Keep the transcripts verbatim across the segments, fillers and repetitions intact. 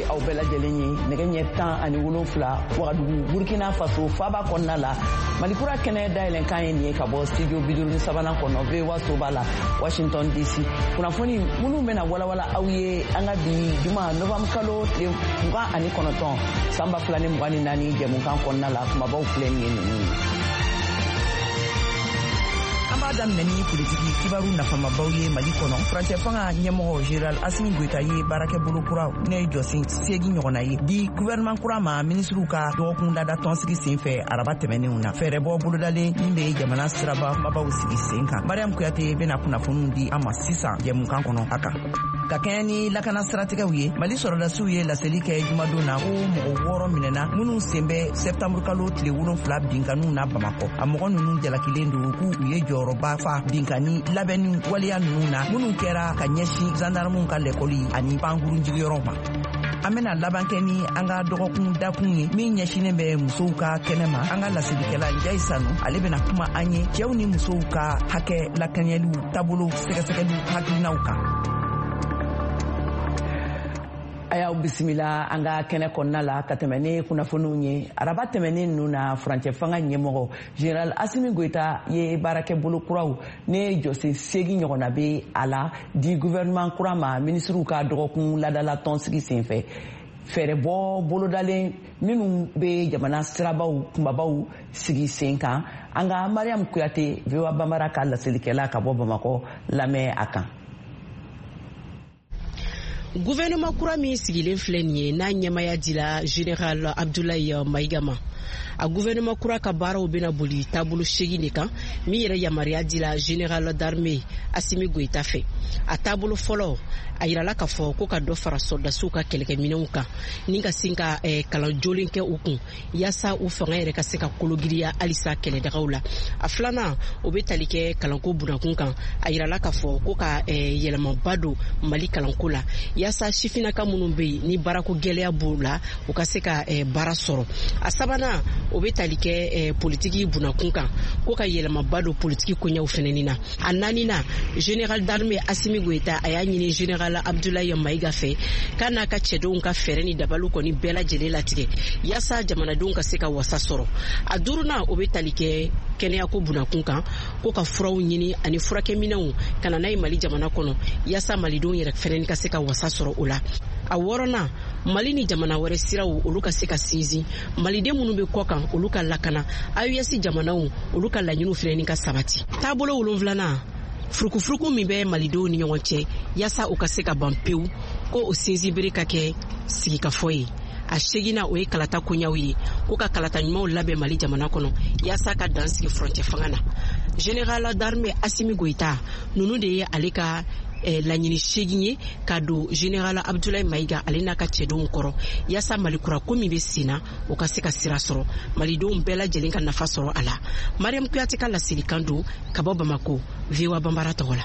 aw bɛɛ lajɛlen ye nɛgɛ ɲɛ tan ani wolonfila Wagadugu Burkina Faso Faba kɔnɔna la Malikura kɛnɛ dayɛlɛnkan ye nin ye ka bɔ studio bi duuru ni sabanan kɔnɔ V O A soba la Washington D C. kunnafoni minnu bɛna walawala aw ye an ka bi juma novembre kalo tile mugan ani kɔnɔntɔn san ba fila ni mugan ni naani jɛmukan kɔnɔna la kumabaw filɛ nin ye ninnu ye. An b'a daminɛ ni politiki kibaru nafamabaw ye Mali kɔnɔ. Furancɛ fanga ɲɛmɔgɔ Général Assimi Goïta ye baarakɛbolo kura ne jɔsen seegin ɲɔgɔnna ye di gouvernement kura ma ministriw ka dɔgɔkun lada tɔnsigi sen fɛ araba tɛmɛnenw na. Fɛɛrɛbɔ bolodalen min bɛ jamana siraba kumabaw sigi sen kan. Mariam Kuyate bɛna kunnafoniw di an ma sisan jɛmukan kɔnɔ a kan. Ka kɛɲɛ ni lakana siratigɛw ye Mali sɔrɔdasiw ye laseli kɛ jumadon na ko mɔgɔ wɔɔrɔ minɛna minnu sen bɛ septembre kalo tile wolonfila binkaniw na Bamakɔ. A mɔgɔ ninnu jalakilen don k'u u ye jɔyɔrɔba fa binkani labɛnni waleya ninnu na minnu kɛra ka ɲɛsin gendarmew ka lɛkɔli ani pankuru jigiyɔrɔ ma. An bɛna laban kɛ ni an ka dɔgɔkun dakun ye min ɲɛsinen bɛ musow ka kɛnɛ ma. An ka laselikɛla Njayi Sanu ale bɛna kuma an ye cɛw ni musow ka hakɛ lakanyɛliw taabolo sɛgɛsɛgɛliw hakilinaw kan. A y'aw bisimila an ka kɛnɛ kɔnɔna la ka tɛmɛ ni kunnafoniw ye. Araba tɛmɛnen ninnu na furancɛ fanga ɲɛmɔgɔ Général Assimi Goïta ye baarakɛbolo kuraw ne jɔsen seegin ɲɔgɔnna bɛ a la di gouvernement kura ma ministriw ka dɔgɔkun ladala tɔnsigi senfɛ. Fɛɛrɛbɔ bolodalen minnu bɛ jamana sirabaw kumabaw sigi sen kan. An ka Mariam Kuyate V O A Banbara ka laselikɛla ka bɔ Bamakɔ lamɛn a kan. Gouvernement kura min sigilen filɛ nin ye n'a ɲɛmaya dila Général Abdoulaye Maïga ma. A gouvernement kura ka baaraw bɛna boli taabolo seegin de kan min yɛrɛ yamaruya dila Général d'armée Assimi Goïta fɛ. A taabolo fɔlɔ a yirala k'a fɔ ko ka dɔ fara sɔrdasiw ka kɛlɛkɛminɛnw kan ni ka sin ka eh, kalan jolen kɛ u kun yaasa u fanga yɛrɛ ka se ka kologiriya halisa kɛlɛdagaw la. A filanan o bɛ tali kɛ kalanko bunakun kan a yirala k'a fɔ ko ka eh, yɛlɛmaba don Mali kalanko la yaasa sifinaka minnu bɛ yen ni baarako gɛlɛya b'u la u ka se ka eh, baara sɔrɔ. A sabanan o bɛ tali kɛ eh, politiki bunakun kan ko ka yɛlɛmaba don politiki koɲɛw fɛnɛni na. A naaninan Général d'armée Assimi Goïta a y'a ɲini Général Abdoulaye Maïga fɛ k'a n'a ka cɛdenw ka fɛɛrɛ ni dabaliw kɔni bɛɛ lajɛlen latigɛ yaasa jamanadenw ka se ka wasa sɔrɔ. A duurunan o bɛ tali kɛ kɛnɛyako bunakun kan ko ka furaw ɲini ani furakɛminɛnw ka na n'a ye Mali jamana kɔnɔ yaasa malidenw yɛrɛ fɛnɛ ka se ka wasa sɔrɔ o la. A wɔɔrɔnan Mali ni jamana wɛrɛ siraw olu ka se ka sinsin maliden minnu bɛ kɔ kan olu ka lakana A E S jamanaw olu ka laɲiniw fɛnɛ ka sabati. Taabolo wolonfilanan furukufuruku min bɛ malidenw ni ɲɔgɔn cɛ yaasa u ka se ka ban pewu ko o sinsinbere ka kɛ sigikafɔ ye. A seginna o ye kalata koɲaw ye ko ka kalata ɲumanw labɛn Mali jamana kɔnɔ yaasa ka dan sigi furancɛ fanga na. Général d'armée Assimi Goïta ninnu de ye ale ka eh, laɲini seegin ye ka don Général Abdoulaye Maïga ale n'a ka cɛdenw kɔrɔ yaasa Malikura ko min bɛ sen na o ka se ka sira sɔrɔ malidenw bɛɛ lajɛlen ka nafa sɔrɔ a la. Mariam Kuyate ka laselikan don ka bɔ Bamako V O A Banbara tɔgɔ la.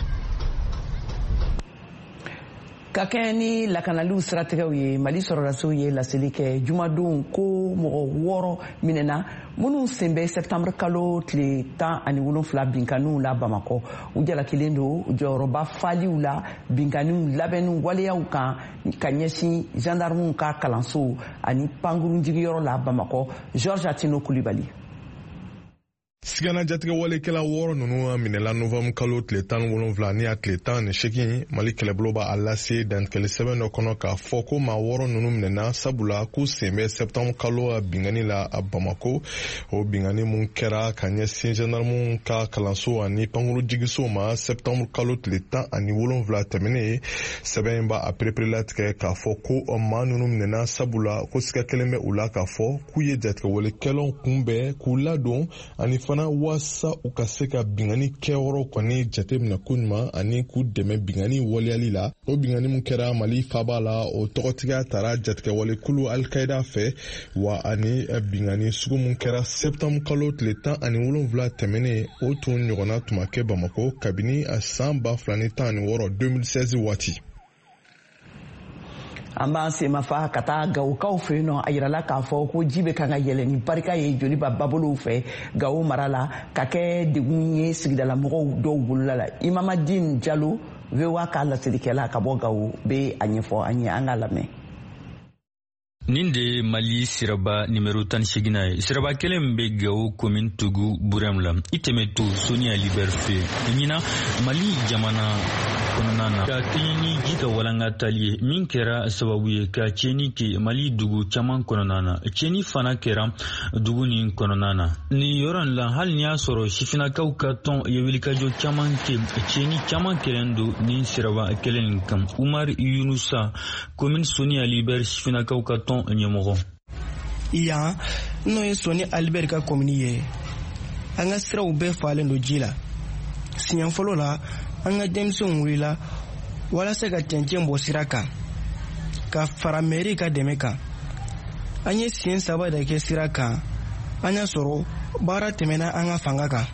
Ka kɛɲɛ ni lakanaliw siratigɛw ye Mali sɔrɔdasiw ye laseli kɛ jumadon ko mɔgɔ wɔɔrɔ minɛna minnu sen bɛ septembre kalo tile tan ani wolonfila binkaniw la Bamakɔ. U jalakilen don jɔyɔrɔba faliw la binkaniw labɛnniw waleyaw kan ka ɲɛsin gendarmew ka kalanso ani pankuru jigiyɔrɔ la Bamakɔ. Georges Atino Kulibali. Sigana jatigɛ walekɛla wɔɔrɔ ninnu minɛla novembre kalo tile tan ni wolonfila ni a tile tan ni seegin Mali kɛlɛbolo b'a lase dantigɛli sɛbɛn dɔ kɔnɔ k'a fɔ ko maa wɔɔrɔ ninnu minɛna sabula k'u sen bɛ septembre kalo bingani la a Bamako. O bingani mun kɛra ka ɲɛsin gendarmew ka kalanso ani pankuru jigiso ma septembre kalo tile tan ani wolonfila tɛmɛnen sɛbɛn in b'a a perepere latigɛ k'a fɔ ko maa ninnu minɛna sabula ko siga kelen bɛ u la k'a fɔ k'u ye jatigɛ walekɛlaw kunbɛn k'u ladon ani fana wasa u ka se ka bingani kɛyɔrɔ kɔni jate minɛ ko ɲuman ani k'u dɛmɛ bingani waleyali la. O bingani mun kɛra Mali faba la o tɔgɔtigiya taara jatigɛ walekulu Al-Qaida fɛ wa ani bingani sugu mun kɛra septembre kalo tile tan ani wolonfila tɛmɛnen o tun ɲɔgɔnna tuma kɛ Bamako kabini a san ba fila ni tan ani wɔɔrɔ deux mille seize waati. An b'an semafa ka taa Gawukaw fɛ yen nɔ a yirala k'a fɔ ko ji bɛ kan ka yɛlɛ ni barika ye joliba babolow fɛ Gawo mara la ka kɛ degun ye sigidalamɔgɔw dɔw bolola la. Imamadine Diallo V O A ka laselikɛla ka bɔ Gawo bɛ a ɲɛfɔ an ye an ka lamɛn. Ninde Mali Siraba numéro tan shigina Siraba kelembe Gao commune Tougou Buremla itemeto Sonia Liberfe Nina Mali jamana konana ka kenyini jika walanga taliye min kera sababuye ka cheni ke Mali dugu chaman konana cheni fana kera dugu ni konana ni yoran la hal niya soro shifina kauka ton yewilika jo chaman ke cheni chaman kelendo ni Siraba kelen kam Umar Yunusa commune Sonia Liber shifina kauka ton nyemoro iya no ye Soni Albert ka commune ye anga sira ube falen do jila siyan folo la anga demson wila wala se ka cɛncɛn bɔ sira kan ka fara mairie ka dɛmɛ kan an ye siɲɛ saba de kɛ sira kan an y'a sɔrɔ baara tɛmɛna an ka fanga kan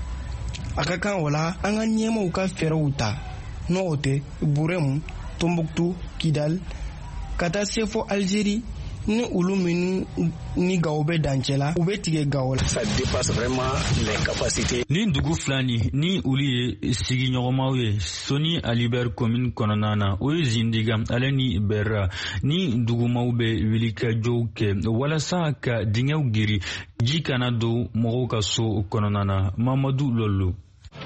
a ka kan o la an ka ɲɛmaaw ka fɛɛrɛw ta n'o tɛ Buremu Tombouctou Kidal ka taa se fɔ Algérie ni olu minnu ni Gao bɛ dancɛ la u bɛ tigɛ Gao la. Ça dépasse vraiment les capacités. Ni dugu filani ni olu ye sigiɲɔgɔnmaw ye Soni Aliber commune kɔnɔna na o ye Zindiga ale ni Berra ni dugumaw bɛ wilikajɔw kɛ walasa ka dingɛw giri ji kana don mɔgɔw ka so kɔnɔna na. Mamadou Lolo.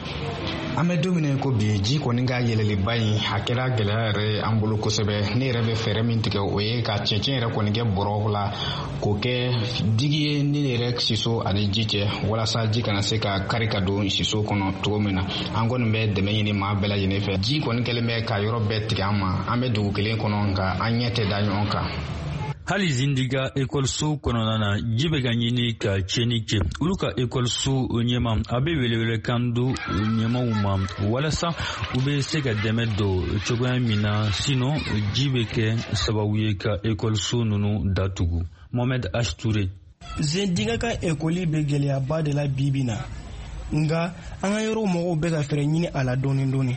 An bɛ don min ko bi ji kɔni ka yɛlɛliba in a kɛra gɛlɛya yɛrɛ an bolo kosɛbɛ ne yɛrɛ bɛ fɛɛrɛ min tigɛ o ye ka cɛncɛn yɛrɛ kɔni kɛ bɔrɔw la k'o kɛ digi ye ne yɛrɛ siso ani ji cɛ walasa ji kana se ka kari ka don siso kɔnɔ cogo min na an kɔni bɛ dɛmɛ ɲini maa bɛɛ lajɛlen fɛ ji kɔni kɛlen bɛ ka yɔrɔ bɛɛ tigɛ an ma an bɛ dugu kelen kɔnɔ nka an ɲɛ tɛ da ɲɔgɔn kan. Hali Zindiga ekɔliso kɔnɔna na ji bɛ ka ɲini ka tiɲɛni kɛ olu ka ekɔliso ɲɛma a bɛ welewele kan do ɲɛmaw ma walasa u bɛ se ka dɛmɛ don cogoya min na sinon ji bɛ kɛ sababu ye ka ekɔliso ninnu datugu. Mohamed Ashtoure. Zindiga ka ekɔli bɛ gɛlɛyaba de la bibi na nka an ka yɔrɔ mɔgɔw bɛ ka fɛɛrɛ ɲini a la dɔɔni dɔɔni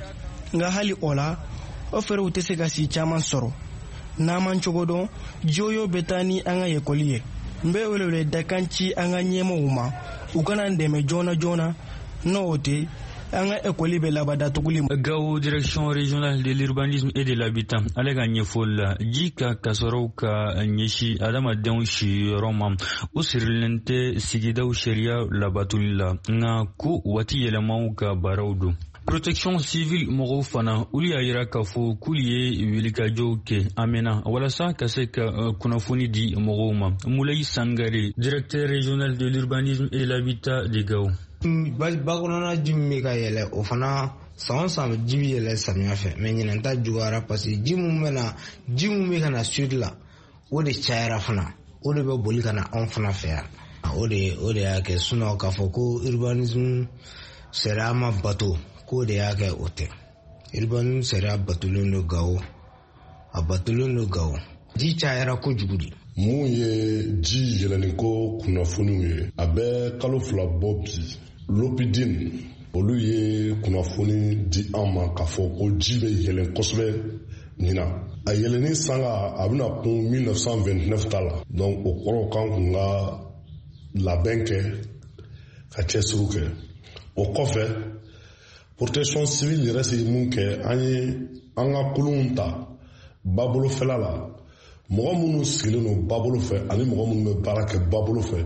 nka hali o la o fɛɛrɛw tɛ se ka si caman sɔrɔ. N'an man cogo dɔn joyo bɛ taa ni an ka ekɔli ye n bɛ welewele dakan ci an ka ɲɛmaaw ma u kana n dɛmɛ joona joona n'o tɛ an ka ekɔli bɛ laban datuguli ma. Gao direction régionale de l'urbanisme et de l'habitat ale ka ɲɛfɔli la ji ka kasɔrɔw ka ɲɛsi adamadenw siyɔrɔ ma o sirilen tɛ sigidaw sariya labatuli la nka ko waati yɛlɛmaw ka baaraw don. Protection civile mɔgɔw fana olu y'a yira k'a fɔ k'olu ye wilikajɔw kɛ a mɛnna walasa ka se ka kunnafoni di mɔgɔw ma. Moulaye Sangare, directeur régional de l'urbanisme et de l'habitat de Gao. Bakɔnɔna ji min bɛ ka yɛlɛ o fana san o san ji bɛ yɛlɛ samiya fɛ mɛ ɲinɛn ta juguyara parce que ji min bɛ na ji min bɛ ka na sud la o de cayara fana o de bɛ boli ka na anw fana fɛ yan o de o de y'a kɛ sinon k'a fɔ ko urbanisme sariya ma bato. Ko de y'a kɛ o tɛ urbanisme sariya batolen don Gao a batolen don Gao ji cayara kojugu de. Mun ye ji yɛlɛniko kunnafoniw ye a bɛ kalo fila bɔ bi Lopidine olu ye kunnafoni di an ma k'a fɔ ko ji bɛ yɛlɛn kosɛbɛ ɲina a yɛlɛnni sanga a bɛna kun mille neuf cent vingt-neuf ta la donc o kɔrɔ kan kun ka labɛn kɛ ka cɛsiriw kɛ o kɔfɛ protection civile yɛrɛ se mun kɛ an ye an ka kolonw ta babolofɛla la mɔgɔ minnu sigilen don babolo fɛ ani mɔgɔ minnu bɛ baara kɛ babolo fɛ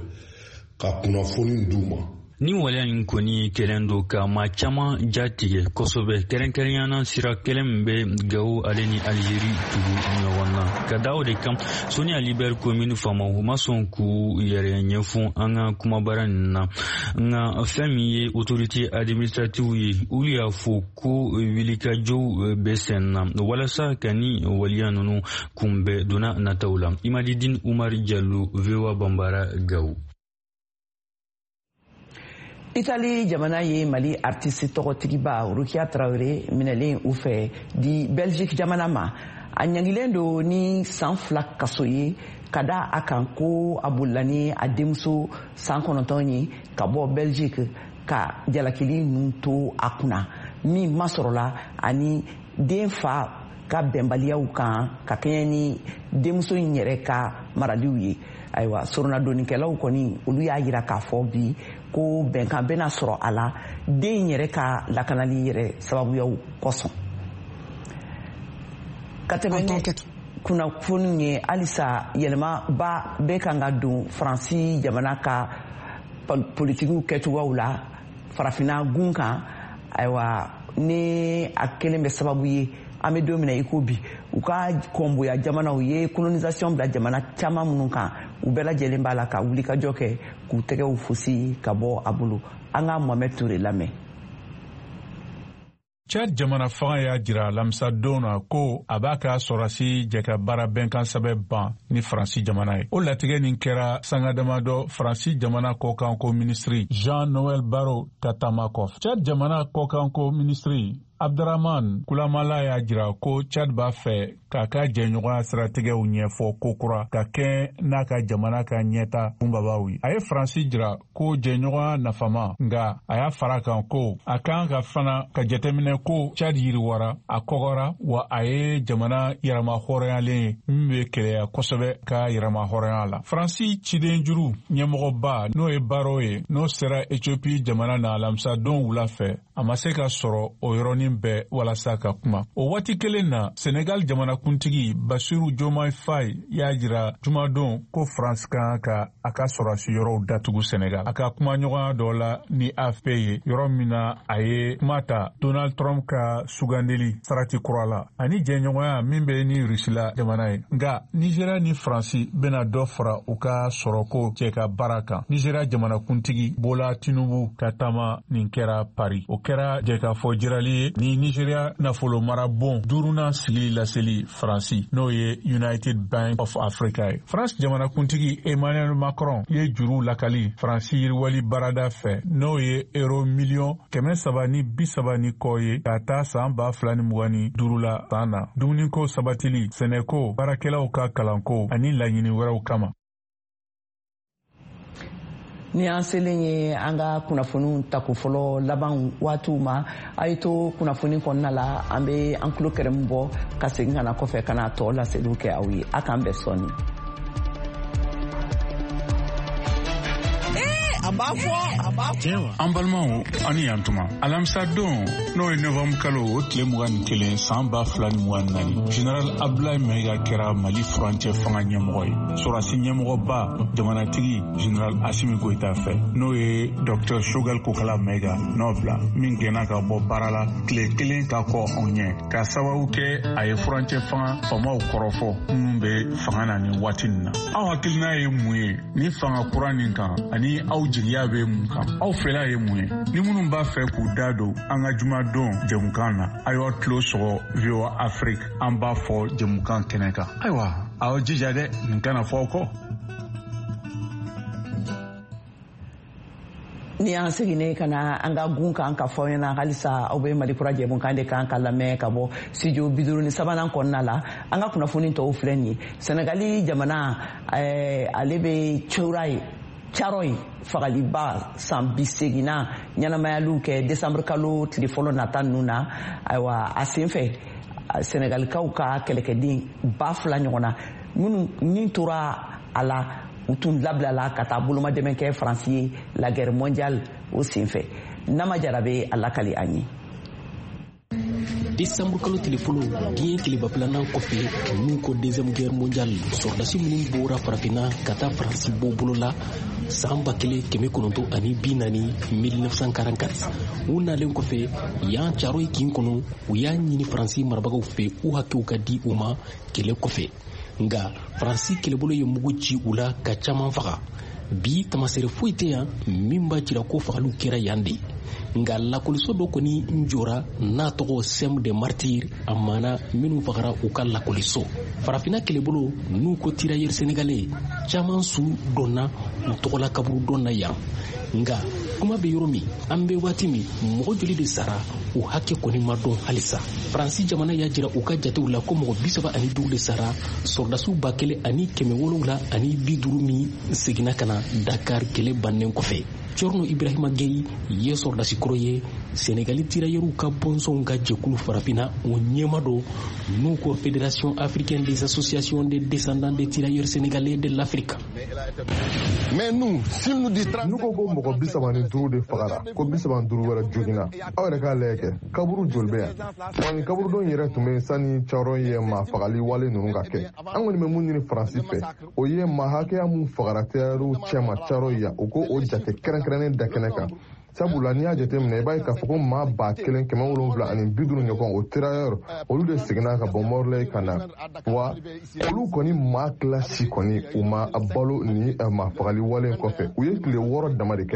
ka kunnafoni d'u ma. Ni waleya in kɔni kɛlen don ka maa caman jatigɛ kosɛbɛ kɛrɛnkɛrɛnyana sira kelen min bɛ Gao ale ni Algérie tugu ɲɔgɔn na ka da o de kan Soni Aliber commune faamaw ma sɔn k'u yɛrɛ ɲɛfɔ an ka kumabara nin na nka fɛn min ye autorité administrative ye olu y'a fɔ ko wilikajɔw bɛ sen na walasa ka ni waleya ninnu kunbɛn donna nataw la. Imadidine Umar Diallo V O A Bambara Gao. Italie jamana ye Mali artiste tɔgɔtigiba Rukia Traoré minɛlen u fɛ di Belgique jamana ma a ɲangilen don ni san fila kaso ye ka da a kan ko a bolila ni a denmuso san kɔnɔntɔn ye ka bɔ Belgique ka jalakili ninnu to a kunna min ma sɔrɔla ani den fa ka bɛnbaliyaw kan ka kɛɲɛ ni denmuso in yɛrɛ ka maraliw ye. Ayiwa soronadonikɛlaw kɔni olu y'a yira k'a fɔ bi ko bɛnkan bɛna sɔrɔ a la den yɛrɛ ka lakanali yɛrɛ sababuyaw kosɔn. Ka tɛmɛ kunnafoni ye halisa yɛlɛma ba bɛ kan ka don Faransi jamana ka politikiw kɛcogoyaw la farafina gun kan ayiwa ni a kelen bɛ sababu ye an bɛ don min na i ko bi u ka kɔnboya jamanaw ye colonisation bila jamana caman minnu kan u bɛɛ lajɛlen b'a la ka wulikajɔ kɛ k'u tɛgɛw fosi ka bɔ a bolo an ka Mohamed Toure lamɛn. Chad jamana fanga y'a jira alamisa don na ko a b'a ka sɔrɔdasi jɛ ka baara bɛnkan sɛbɛn ban ni Faransi jamana ye. O latigɛ nin kɛra sanga damadɔ Faransi jamana kɔkanko minisiri Jean-Noël Barrot Tatama kɔfɛ. Chad jamana kɔkanko minisiri Abdraman Kulamala y'a jira ko Chad b'a fɛ k'a ka jɛɲɔgɔnya siratigɛw ɲɛfɔ kokura ka kɛ n'a ka jamana ka ɲɛta kunbabaw ye. A ye Faransi jira ko jɛɲɔgɔnya nafama nga a y'a fara kan ko a kan ka fana ka jateminɛ ko Chad yiriwara a kɔgɔra wa a ye jamana yɛrɛma hɔrɔnyalen ye min bɛ kɛlɛya kosɛbɛ ka yɛrɛma hɔrɔnya la. Faransi ciden juru ɲɛmɔgɔba n'o ye Baro ye n'o sera Ethiopie jamana na alamisa don wula fɛ a ma se ka sɔrɔ o yɔrɔnin bɛɛ walasa ka kuma. O waati kelen na Senegal jamana kuntigi Bassirou Diomaye Faye y'a jira jumadon ko France kan ka a ka sɔrɔdasi yɔrɔw datugu Senegal. A ka kuma ɲɔgɔnya dɔ la ni A F P ye yɔrɔ min na a ye kuma ta Donald Trump ka sugandeli sarati kura la ani jɛɲɔgɔnya min bɛ ni Rusila jamana ye. Nga Nigeria ni Faransi bɛna dɔ fara u ka sɔrɔko cɛ ka baara kan. Nigeria jamana kuntigi Bola Tinubu ka taama nin kɛra Paris. O kɛra jɛkafɔ jirali ye ni Nigeria nafolo mara bon duurunan sigili laseli Faransi n'o ye United Bank of Africa ye. France jamana kuntigi Emmanuel Macron ye juru lakali Faransi yiriwali barada fɛ n'o ye euro miliyɔn kɛmɛ saba ni bi saba ni kɔ ye ka taa san ba fila ni mugan ni duuru la san na dumuniko sabatili sɛnɛko baarakɛlaw ka kalanko ani laɲini wɛrɛw kama. Ni an selen ye an ka kunnafoniw tako fɔlɔ laban waatiw ma a ye to kunnafoni kɔnɔna la an bɛ an tulo kɛrɛmu bɔ ka segin ka na kɔfɛ ka na tɔ laseliw kɛ aw ye a k'an bɛn sɔɔni. An balimaw ani yan tuma alamisa don n'o ye novembre kalo o tile mugan ni kelen san ba fila ni mugan ni naani General Abdoulaye Mayiga kɛra Mali furancɛ fanga ɲɛmɔgɔ ye. Sɔrɔdasi ɲɛmɔgɔba jamanatigi General Assimi Goïta fɛ n'o ye Docteur Choguel Kokala Mayiga n'o bila min gɛnna ka bɔ baara la tile kelen ka kɔ anw ɲɛ ka sababu kɛ a ye furancɛ fanga famaw kɔrɔfɔ minnu bɛ fanga na nin waati nin na. Aw hakilina ye mun ye ni fanga kura nin kan ani aw jigiya bɛ mun kan? Aw fɛla ye mun ye? Ni minnu b'a fɛ k'u da don an ka jumadon jɛmukan na a y'aw tulo sɔgɔ V O A Afrique an b'a fɔ jɛmukan kɛnɛ kan. Ayiwa aw jija dɛ nin kana fɔ aw kɔ. Ni an seginnen ka na an ka gun kan ka fɔ ɲɛna halisa aw bɛ Malikura jɛmukan de kan ka lamɛn ka bɔ studio bi duuru ni sabanan kɔnɔna la an ka kunnafoni tɔw filɛ nin ye. Senegali jamana ale bɛ cɛwra ye caro ye fagaliba san bi seginna ɲɛnamayaliw kɛ décembre kalo tile fɔlɔ nata ninnu na ayiwa a sen fɛ Senegalikaw ka kɛlɛkɛden ba fila ɲɔgɔn na minnu ni tora a la u tun labilala ka taa bolomadɛmɛ kɛ Faransi ye la guerre mondiale o sen fɛ Nama Jara bɛ a lakali an ye. Décembre kalo tile fɔlɔ diɲɛ tileba filanan kɔfɛ min ko deuxième guerre mondiale sɔrɔdasi minnu bɔra farafinna ka taa Faransi bɔ bolo la san ba kelen kɛmɛ kɔnɔntɔn ani bi naani mille neuf cent quarante-quatre u nalen kɔfɛ yan caro ye kin kɔnɔ u y'a ɲini Faransi marabagaw fɛ u hakɛw ka di u ma kɛlɛ kɔfɛ nga Faransi kɛlɛbolo ye mugu ci u la ka caman faga bi tamasere foyi tɛ yan min b'a jira ko fagaliw kɛra yan de nga lakɔliso dɔ kɔni n jɔra n'a tɔgɔ Sem des Martyrs a mana minnu fagara u ka lakɔliso farafina kɛlɛbolo n'u ko tirailleurs sénégalais caman su dɔnna u tɔgɔla kaburu dɔn na yan nga kuma bɛ yɔrɔ min an bɛ waati min mɔgɔ joli de sara u hakɛ kɔni ma dɔn halisa Faransi jamana y'a jira u ka jatew la ko mɔgɔ bi saba ani duuru de sara sɔrɔdasiw ba kelen ani kɛmɛ wolonwula ani bi duuru min seginna ka na Dakar kɛlɛ bannen kɔfɛ Corno Ibrahima Gueye ye sɔrɔdasi kɔrɔ ye Sénégali tirailleurs ka bɔnsɔnw ka jɛkulu farafina o ɲɛma dɔ n'u ko Fédération africaine des associations des descendants des tirailleurs sénégalais de l'Afrique. Mais nous, si nous dit nous ko ko mɔgɔ bi saba ni duuru de fagara ko bi saba ni duuru wɛrɛ joginna aw yɛrɛ k'a lajɛ kɛ kaburu joli bɛ yan wa nin kaburu dɔn yɛrɛ tun bɛ sani caro ye maa fagali wale ninnu ka kɛ an kɔni bɛ mun ɲini faransi fɛ o ye maa hakɛya mun fagara terɛriw cɛma caro yan o ko o jate kɛrɛnkɛrɛnnen da kɛnɛ kan sabula n'i y'a jateminɛ i b'a ye k'a fɔ ko maa ba kelen kɛmɛ wolonwula ani bi duuru ɲɔgɔn o tirailleurs olu de seginna ka bɔ Morlaye ka na wa olu kɔni maa kilasi kɔni u ma balo ni maa fagali wale kɔfɛ u ye tile wɔɔrɔ dama de kɛ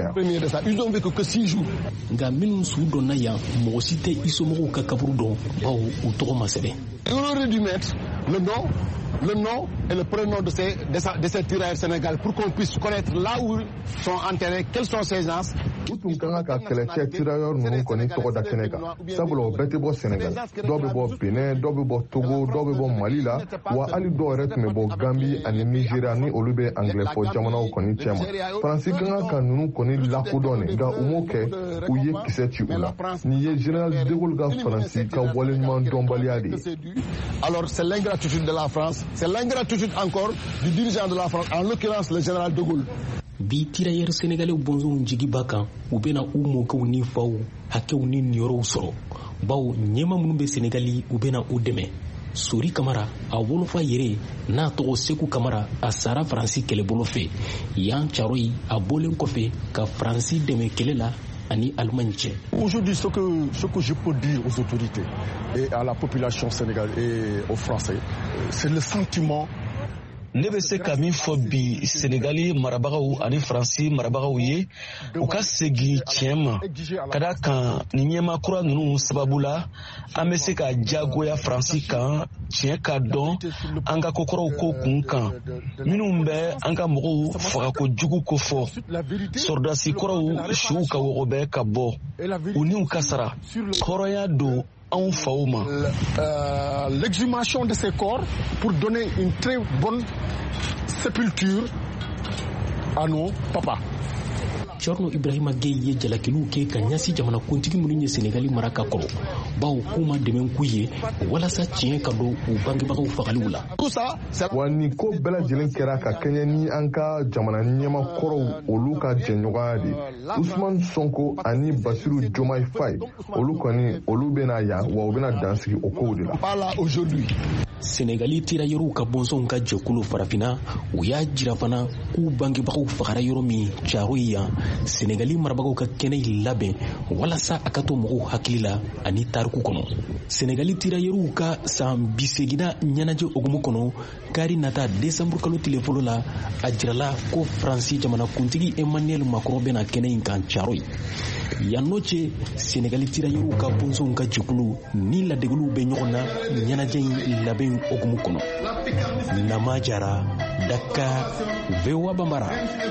yan. nka minnu su dɔnna yan mɔgɔ si tɛ i somɔgɔw ka kaburu dɔn bawo u tɔgɔ ma sɛbɛn. On aurait dû mettre le nom, le nom et le prénom de ces, de ces, de ces tirailleurs sénégalais pour qu'on puisse connaître là où ils sont enterrés, quels sont ces gens. Utum kanga ka kɛlɛcɛ tirailleurs ninnu kɔni tɔgɔ da kɛnɛ kan sabula o bɛɛ tɛ bɔ Sénégal dɔw bɛ bɔ Benin dɔw bɛ bɔ Togo dɔw bɛ bɔ Mali la wa hali dɔw yɛrɛ tun bɛ bɔ Gambie ani Nigeria ni olu bɛ anglais fɔ jamanaw kɔni cɛ ma Faransi kanga ka ninnu kɔni lakodɔn nka u m'o kɛ u ye kisɛ ci u la nin ye général de Gaulle ka Faransi ka waleɲuman dɔnbaliya de ye. Alors c'est l'ingratitude de la France, c'est l'ingratitude encore du dirigeant de la France, en l'occurrence le général de Gaulle. Bi tirailleurs sénégalais bonzon jigi bakan u bena u mɔkɛw ni faw hakɛw ni niyɔrɔw sɔrɔ bawo ɲɛma minnu bɛ Sénégali u bena u dɛmɛ. Sori Kamara a wolofa yɛrɛ n'a tɔgɔ Seku Kamara a sara Faransi kɛlɛbolo fɛ yan Caroyi a bɔlen kɔfɛ ka Faransi dɛmɛ kɛlɛ la ani Allemagne cɛ. Aujourd'hui ce que ce que je peux dire aux autorités et à la population sénégalaise et aux Français c'est le sentiment. Ne bɛ se ka min fɔ bi Sénégali marabagaw ani Faransi marabagaw ye u ka segin tiɲɛ ma ka da kan ni ɲɛma kura ninnu sababu la an bɛ se ka jagoya Faransi kan tiɲɛ ka dɔn an ka kokɔrɔw ko kun kan minnu bɛ an ka mɔgɔw fagako jugu ko fɔ sɔrdasi kɔrɔw suw ka wɔgɔbɛ ka bɔ u niw ka sara hɔrɔnya don. Euh, l'exhumation de ces corps pour donner une très bonne sépulture à nos papas. Thierno Ibrahima Gueye ye jalakiliw kɛ ka ɲasi jamana kuntigi minnu ye Sénégali mara ka kɔrɔ bawo k'u ma dɛmɛ k'u ye walasa tiɲɛ ka don u bangebagaw fagaliw la. wa nin ko bɛɛ lajɛlen kɛra ka kɛɲɛ ni an ka jamana ɲɛma kɔrɔw olu ka jɛɲɔgɔnya de Ousmane Sonko ani Bassirou Diomaye Faye olu kɔni olu bɛna yan wa u bɛna dansigi o kow de la. Sénégali tirailleurs ka bɔnsɔnw ka jɛkulu farafina u y'a jira fana k'u bangebagaw fagara yɔrɔ min Caroyi yan Sénégali marabagaw ka kɛnɛ labɛn walasa a ka to mɔgɔw hakili la ani tariku kɔnɔ. Sénégali tirailleurs ka san bisegina ɲɛnajɛ hokumu kɔnɔ kari nata décembre kalo tile fɔlɔ la a jirala ko Faransi jamana kuntigi Emmanuel Macron bɛna kɛnɛ in kan Caroyi. Yanno cɛ Sénégali tirailleurs ka bɔnsɔnw ka jɛkulu ni ladeguluw bɛ ɲɔgɔn na ɲɛnajɛ in labɛn hokumu kɔnɔ. Nama Jara, Dakar, V O A Bambara.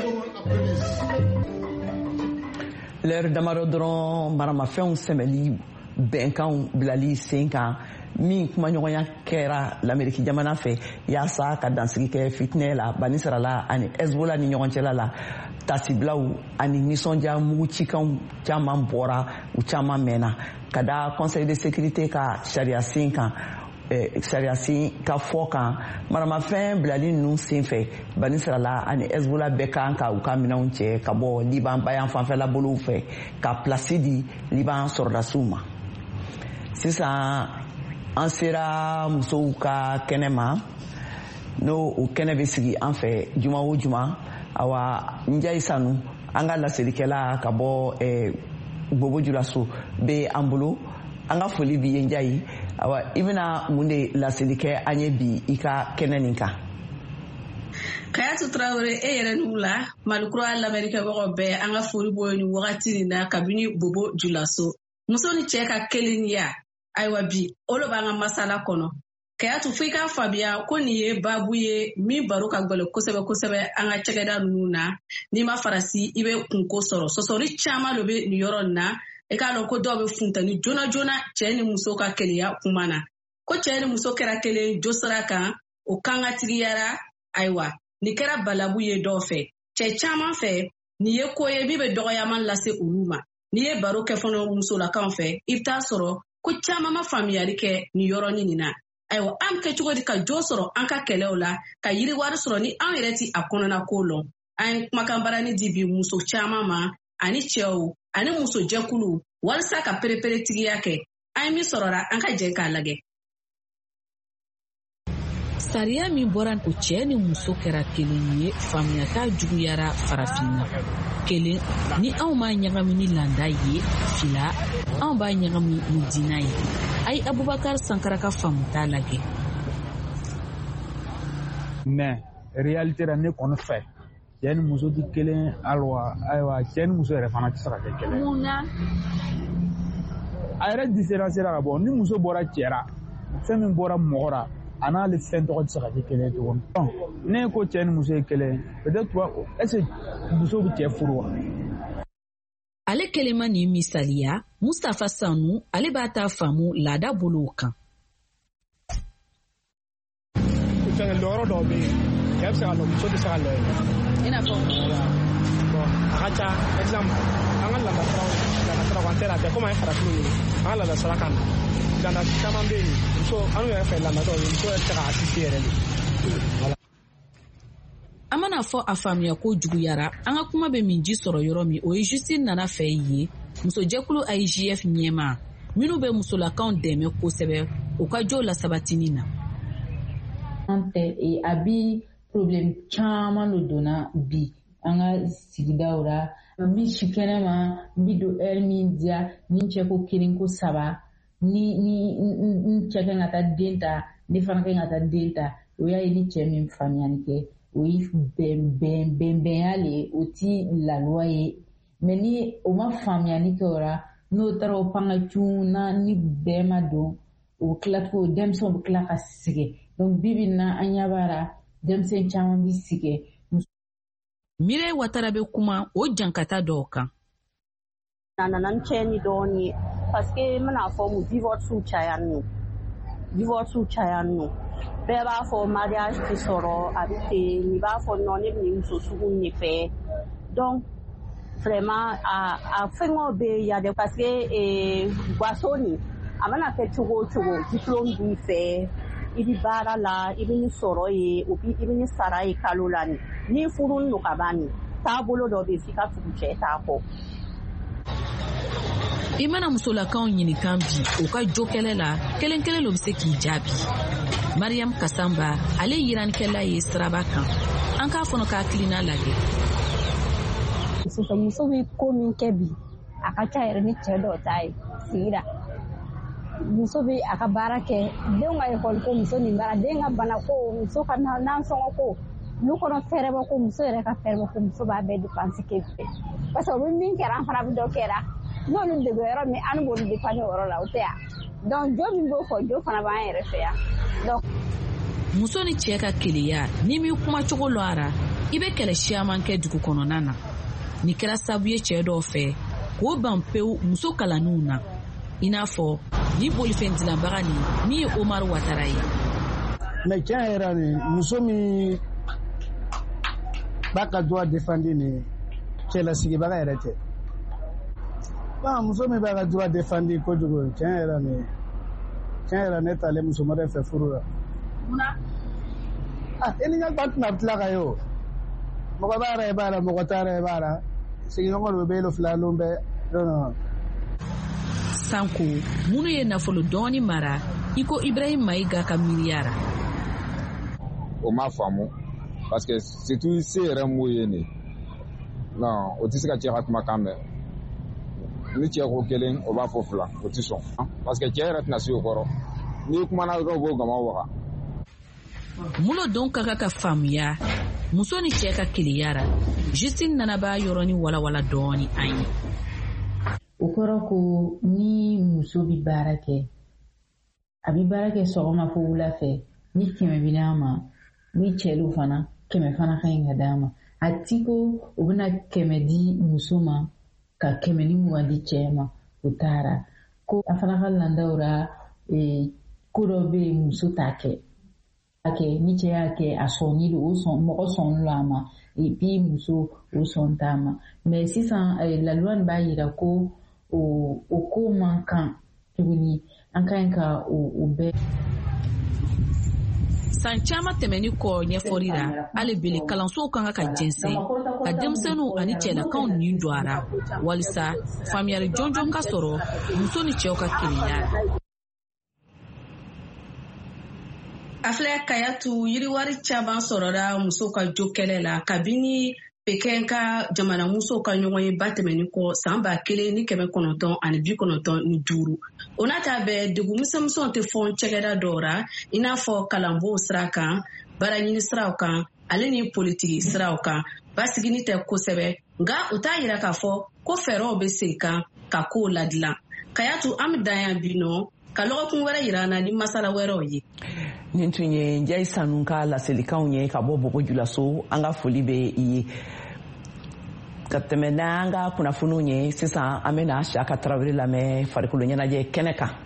L'heure damadɔ dɔrɔn maramafɛnw sɛmɛli bɛnkanw bilali sen kan min kumaɲɔgɔnya kɛra l'Amérique jamana fɛ yaasa ka dansigi kɛ fitinɛ la bani sarala ani Hezbollah ni ɲɔgɔn cɛla la tasibilaw ani nisɔndiya mugucikanw caman bɔra u caman mɛnna ka da Conseil de sécurité ka sariya sen kan sariya sen ka fɔ kan maramafɛn bilali ninnu senfɛ bani sarala ani Hezbollah bɛɛ kan ka u ka minɛnw cɛ ka bɔ Liban bayan fanfɛla bolow fɛ ka plasi di Liban sɔrɔdasiw ma. Sisan an sera musow ka kɛnɛ ma n'o o kɛnɛ bɛ sigi an fɛ juma o juma awa Njayi Sanu an ka laselikɛla ka bɔ Bobo Julaso bɛ an bolo an ka foli b'i ye Njayi awa i bɛna mun de laseli kɛ an ye bi i ka kɛnɛ nin kan. Kayatu Traoré e yɛrɛ n'u la Malikura lamɛnnikɛbagaw bɛɛ an ka foli bɔ nin wagati nin na kabini Bobo Julaso muso ni cɛ ka kelenya ayiwa bi olu b'an ka masala kɔnɔ. Kayatu fo i k'a faamuya ko nin ye baabu ye min baro ka gɛlɛn kosɛbɛ kosɛbɛ an ka cɛkɛda ninnu na n'i ma farasi i bɛ kunko sɔrɔ sɔsɔri caman dɔ bɛ nin yɔrɔ nin na i k'a dɔn ko dɔw bɛ funteni joona joona cɛ ni muso ka kelenya kuma na ko cɛ ni muso kɛra kelen jo sira kan o kan ka tigiyara ayiwa nin kɛra balabu ye dɔw fɛ cɛ caman fɛ nin ye ko ye min bɛ dɔgɔyaman lase olu ma n'i ye baro kɛ fana musolakaw fɛ i bɛ taa sɔrɔ ko caman ma faamuyali kɛ nin yɔrɔnin nin na. Ayiwa an kɛ cogo di ka jo sɔrɔ an ka kɛlɛw la ka yiriwari sɔrɔ ni an yɛrɛ ti a kɔnɔna ko lɔn. An ye kumakan barani di bi muso caman ma ani cɛw ani muso jɛkulu walasa ka pereperetigiya kɛ. An ye min sɔrɔra an ka jɛ k'a lajɛ. Sariya min bɔra ko cɛ ni muso kɛra kelen ye faamuyata juguyara farafinna. Kelen ni anw b'a ɲagami ni landa ye, fila anw b'a ɲagami ni diina ye. Ayi Abubakar Sankara ka faamuta lajɛ. Mais réalité la ne kɔni fɛ cɛ ni muso di kelen alwa ayiwa cɛ ni muso yɛrɛ fana tɛ se ka kɛ kelen. Mun na? A yɛrɛ différence la ka bɔ ni muso bɔra cɛ ra fɛn min bɔra mɔgɔ ra a n'ale fɛn tɔgɔ tɛ se ka kɛ kelen tuguni. Ne ko cɛ ni muso ye kelen peut-être est-ce que muso bɛ cɛ furu wa? Ale kelema ni misaliya Mustafa Sanu ale b'a ta faamu laada bolo kan. Fɛn lɔrɔ dɔw bɛ yen cɛ bɛ se ka lɔ muso tɛ se ka lɔ ye. I n'a fɔ bon a ka ca exemple an ka laadasiraw laadasiraw an tɛ la bɛɛ komi an ye farafin ye an ka laadasira kan na laada caman bɛ yen muso an yɛrɛ fɛ laada dɔw ye muso yɛrɛ tɛ se ka assist yɛrɛ de. A mana fɔ a faamuya ko juguyara an ka kuma bɛ min ji sɔrɔ yɔrɔ min o ye Justine Nana fɛ ye musojɛkulu I G F ɲɛma minnu bɛ musolakaw dɛmɛ kosɛbɛ u ka jo la sabatini na. An tɛ a bi problème caman de donna bi an ka sigidaw la n bi si kɛnɛma n bi don heure min diya ni n cɛ ko kelen ko saba ni ni n cɛ kan ka taa den ta ne fana kan ka taa den ta o y'a ye ni cɛ min faamuyali kɛ o ye bɛnbɛnya le o ti laluwa ye mais ni o ma faamuyali kɛ o la n'o taara o pangacu na ni bɛɛ ma don o tila o denmisɛnw bɛ tila ka sɛgɛn donc bibi na an ɲɛ b'a la denmisɛn caman bi sɛgɛn. Mireille Ouattara bɛ kuma o jankata dɔw kan. A nana ni cɛ ni dɔɔnin ye parce que n bɛna fɔ mu divorce caya nɔ divorce caya nɔ bɛɛ b'a fɔ mariage ti sɔrɔ a bɛ ten nin b'a fɔ non ne bɛ nin muso sugu de fɛ donc vraiment a a fɛngɛw bɛ yan dɛ parce que gaso nin a mana kɛ cogo o cogo diplôme b'i fɛ i bɛ baara la i bɛ ni sɔrɔ ye o bi i bɛ ni sara ye kalo la ni ni furu n'o ka ban ni taabolo dɔ bɛ f'i ka tugu cɛ t'a kɔ. I mana musolakaw ɲinikan bi u ka jo kɛlɛ la kelen kelen lo bɛ se k'i jaabi. Mariam Kasamba ale yiranikɛla ye siraba kan an k'a fɔnɔ k'a kilina lajɛ. Sisan muso bɛ ko min kɛ bi a ka ca yɛrɛ ni cɛ dɔw ta ye sigira muso bɛ a ka baara kɛ denw ka ekɔli ko muso nin baara den ka bana ko muso ka nansɔngɔ ko n'u kɔnɔ fɛɛrɛbɔ ko muso yɛrɛ ka fɛɛrɛbɔ ko muso b'a bɛɛ dépense kɛ parce que o bɛ min kɛra an fana bɛ dɔ kɛra n'olu dege yɔrɔ min an b'olu dépanner o yɔrɔ la o tɛ yan donc jo min b'o fɔ jo fana b'an yɛrɛ fɛ yan donc. Muso ni cɛ ka keleya ni mi kuma cogo lɔ ara i bɛ kɛlɛ siaman kɛ dugu kɔnɔna na ni kɛra sabu ye cɛ dɔw fɛ k'o ban pewu muso kalanniw na i n'a fɔ ni bolifɛn dilanbaga ni min ye Omar Ouattara ye. Mais tiɲɛ yɛrɛ ni muso min b'a ka droit défendre ni cɛlasigibaga yɛrɛ tɛ. Bon muso min b'a ka droit défendre kojugu tiɲɛ yɛrɛ ni tiɲɛ yɛrɛ ne t'ale muso wɛrɛ fɛ furu la. Munna? Ah e ni ɲɛ ba tɛna tila ka ye o mɔgɔ b'a yɛrɛ b'a la mɔgɔ t'a yɛrɛ b'a la sigiɲɔgɔn dɔ bɛ yen filaninw bɛɛ non. Sanko minnu ye nafolo dɔɔni mara i ko Ibrahim Mayiga ka miliyara. O ma faamu parce que surtout se yɛrɛ m'o ye ne non o tɛ se ka cɛ ka kumakan mɛn ni cɛ ko kelen o b'a fɔ fila o tɛ sɔn parce que cɛ yɛrɛ tɛna se o kɔrɔ n'i kumana dɔrɔn o b'o gama waga. Mulo don ka ka ka faamuya muso ni cɛ ka keleyara Justine Nana b'a yɔrɔni walawala dɔɔni an ye. O kɔrɔ ko ni muso bi baara kɛ a bi baara kɛ sɔgɔma fo wula fɛ ni kɛmɛ bi d'a ma ni cɛlu fana kɛmɛ fana ka ɲi ka d'a ma a ti ko o bɛna kɛmɛ di muso ma ka kɛmɛ ni mugan di cɛ ma o taara ko a fana ka landaw ra ko dɔ bɛ yen muso t'a kɛ a kɛ ni cɛ y'a kɛ a sɔnni don o sɔn mɔgɔ sɔnni lo a ma et puis muso o sɔn t'a ma mais sisan la loi b'a yira ko o o ko man kan tuguni an ka ɲi ka o bɛɛ. San caman tɛmɛni kɔ ɲɛfɔli la hali bele kalansow kan ka jɛnsɛn ka denmisɛnninw ani cɛlakaw nin don a la walisa faamuyali jɔnjɔn ka sɔrɔ muso ni cɛw ka kelenya. A filɛ Kayatu yiriwari caman sɔrɔla musow ka jo kɛlɛ la kabini Pekɛn ka jamana musow ka ɲɔgɔn ye ba tɛmɛni kɔ san ba kelen ni kɛmɛ kɔnɔntɔn ani bi kɔnɔntɔn ni duuru. O n'a ta bɛɛ degun misɛnmisɛnw tɛ fɔ cɛkɛda dɔw ra i n'a fɔ kalanbɔw sira kan, baaraɲini siraw kan, ale ni politiki siraw kan. Basigini tɛ kosɛbɛ nka o t'a yira k'a fɔ ko fɛɛrɛw bɛ sen kan ka kow ladilan. Kayatu an bɛ dan yan bi nɔ ka lɔgɔkun wɛrɛ yira an na ni masala wɛrɛw ye. Nin tun ye Njayi Sanu ka laselikanw ye ka bɔ Bobo Julaso. An ka foli bɛ i ye. Ka tɛmɛ n'an ka kunnafoniw ye sisan an bɛna Siyaka Tarawele lamɛn farikolo ɲɛnajɛ kɛnɛ kan.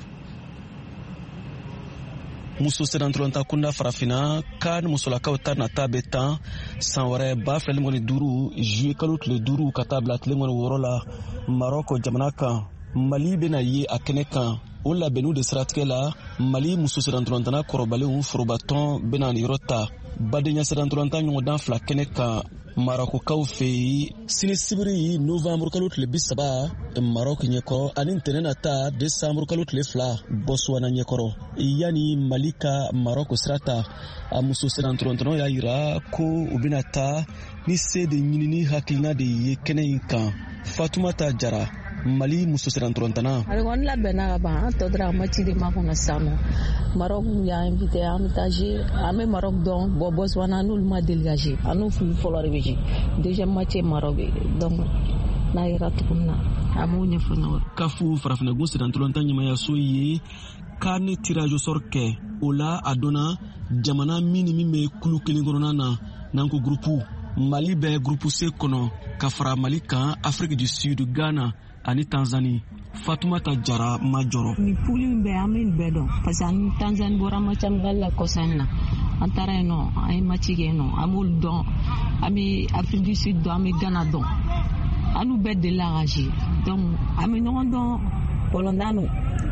muso sedantolonta kunda farafina kan musolakaw ta nata bɛ tan san wɛrɛ ba fila ni mɔni duuru juye kalo tile duuru ka taa bila tile mɔni wɔɔrɔ la Marɔki jamana kan. Mali bɛna ye a kɛnɛ kan o labɛnniw de siratigɛ la Mali muso sedantolantana kɔrɔbalenw forobatɔn bɛna nin yɔrɔ ta. Badenya sedantolanta ɲɔgɔndan fila kɛnɛ kan Marɔkikaw fɛ yen sini sibiri novanburu kalo tile bi saba Marɔki ɲɛkɔrɔ ani ntɛnɛn nata desanburu kalo tile fila Botswana ɲɛkɔrɔ. Yani Mali ka Marɔki sira ta a muso sedantolantanaw y'a yira ko u bɛna taa ni se de ɲinini hakilina de ye kɛnɛ in kan. Fatumata Jara Mali muso sedantolantana. Ale kɔni labɛnna ka ban an tɔ dɔrɔn a ma ci de ma kɔnɔ sisan nɔ. Marɔki y'a invité an bɛ taa jouer an bɛ Marɔki dɔn bon Botswana n'olu ma deli ka jouer an n'u fili fɔlɔ de bɛ jouer deuxième match ye Marɔki donc n'a yɛrɛ tuguni na an b'o ɲɛfɔ ɲɔgɔn. Kafu farafinɛgun sedantolanta ɲɛmayaso ye carnet tirage au sort kɛ o la a donna jamana min ni min bɛ kulu kelen kɔnɔna na n'an ko groupe Mali bɛ groupe C kɔnɔ ka fara Mali kan Afrique du Sud, Ghana ani Tanzanie. Fatumata Jara majɔrɔ. Ni puli min bɛ an bɛ nin bɛɛ dɔn parce que ani Tanzanie bɔra match amical la kɔsan na an taara yen nɔ an ye match kɛ yen nɔ an b'olu dɔn an bɛ Afrique du Sud dɔn an bɛ Ghana dɔn an n'u bɛɛ delila ka jouer donc an bɛ ɲɔgɔn dɔn Pɔlɔndano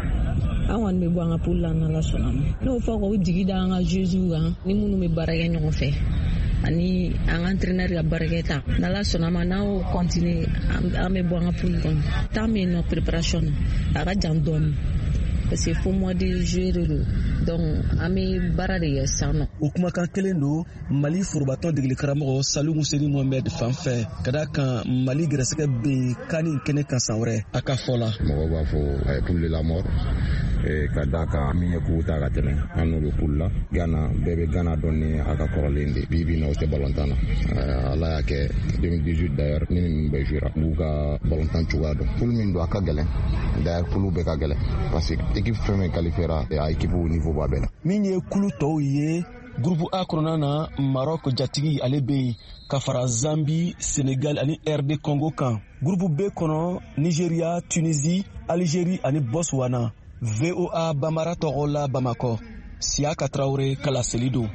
an kɔni bɛ bɔ an ka poule la n'Ala sɔnna ma n'o fɔ k'o jigi da an ka joueurs kan ni minnu bɛ baara kɛ ɲɔgɔn fɛ ani an ka entraîneur ka barakɛ ta n'Ala sɔnna ma n'aw continue an bɛ bɔ an ka poule kɔnɔ temps bɛ yen nɔ préparation na a ka jan dɔɔnin parce que fo mois de juillet de don donc an bɛ baara de kɛ sisan nɔ. O kumakan kelen don Mali forobatɔn degeli karamɔgɔ Salu Museni Mohamed fan fɛ ka d'a kan Mali gɛrɛsɛgɛ bɛ yen kan nin kɛnɛ kan san wɛrɛ a ka fɔ la. Mɔgɔw b'a fɔ a ye poule la mort ka d'a kan min ye k'u ta ka tɛmɛ an n'o bɛ poule la Ghana bɛɛ bɛ Ghana dɔn ni a ka kɔrɔlen de bi bi na o tɛ balontan na Ala y'a kɛ deux mille dix-huit d'ailleurs ni ninnu bɛ jouera b'u ka balontan cogoya dɔn poule min don a ka gɛlɛn d'ailleurs poule bɛɛ ka gɛlɛn parce que équipe fɛn fɛn qualifiera a équipe au niveau b'a bɛɛ la. Min ye kulu tɔw ye groupe A kɔnɔna na Marɔki jatigi ale bɛ yen ka fara Zambie, Sénégal ani R D Congo kan. Groupe B kɔnɔ Nigeria, Tunisie, Algérie ani Botswana. V O A Bambara tɔgɔ la Bamakɔ. Siyaka Tarawele kala seli don.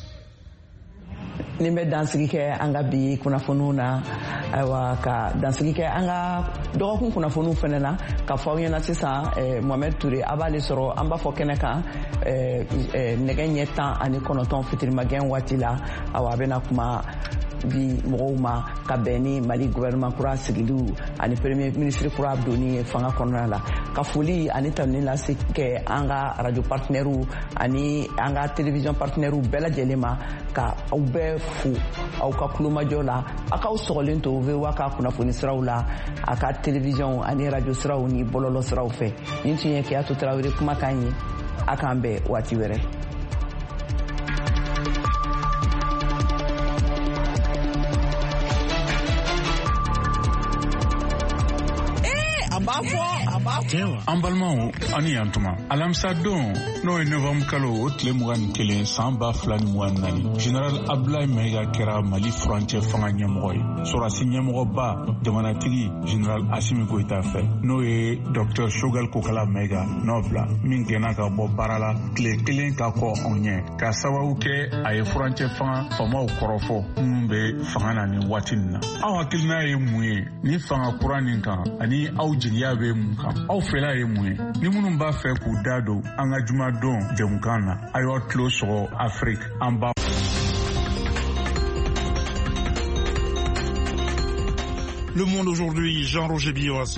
Nin bɛ dansigi kɛ an ka bi kunnafoniw na ayiwa ka dansigi kɛ an ka dɔgɔkun kunnafoniw fana na ka fɔ aw ɲɛna sisan Mohamed Ture a b'ale sɔrɔ an b'a fɔ kɛnɛ kan nɛgɛ ɲɛ tan ani kɔnɔntɔn fitirimagɛn waati la awa a bɛna kuma bi mɔgɔw ma ka bɛn ni Mali gouvernement kura sigiliw ani premier ministre kura donni fanga kɔnɔna la ka foli ani tanuni lase kɛ an ka radio partenaires ani an ka télévision partenaires bɛɛ lajɛlen ma ka aw bɛɛ fo aw ka kulomajɔ la a k'aw sɔgɔlen to V O A ka kunnafoni siraw la a ka télévision ani radio siraw ni bɔlɔlɔ siraw fɛ nin tun ye Keyatu Tarawele kumakan ye a k'an bɛn waati wɛrɛ. An b'a fɔ an balimaw ani yantuma alamisa don n'o ye nɔvɛmu kalo o tile mugan ni kelen san ba fila ni mugan ni naani general abdulayi mayiga kɛra mali furancɛ fanga ɲɛmɔgɔ ye sɔrɔdasi ɲɛmɔgɔba jamanatigi general asimi goyita fɛ n'o ye dɔktɛr shogal kokala mayiga n'o bila min gɛnna ka bɔ baara la tile kelen ka kɔ anw ɲɛ ka sababu kɛ a ye furancɛ fanga famaw kɔrɔfɔ minnu bɛ fanga na nin waati nin na aw hakilina ye mun ye ni fanga kura nin kan ani aw jigiya bɛ mun kan aw fɛla ye mun ye ni minnu b'a fɛ k'u da don an ka jumadon jɛmukan na a y'aw tulo sɔgɔ afiriki an b'a Le Monde aujourd'hui, Jean-Roger Billot.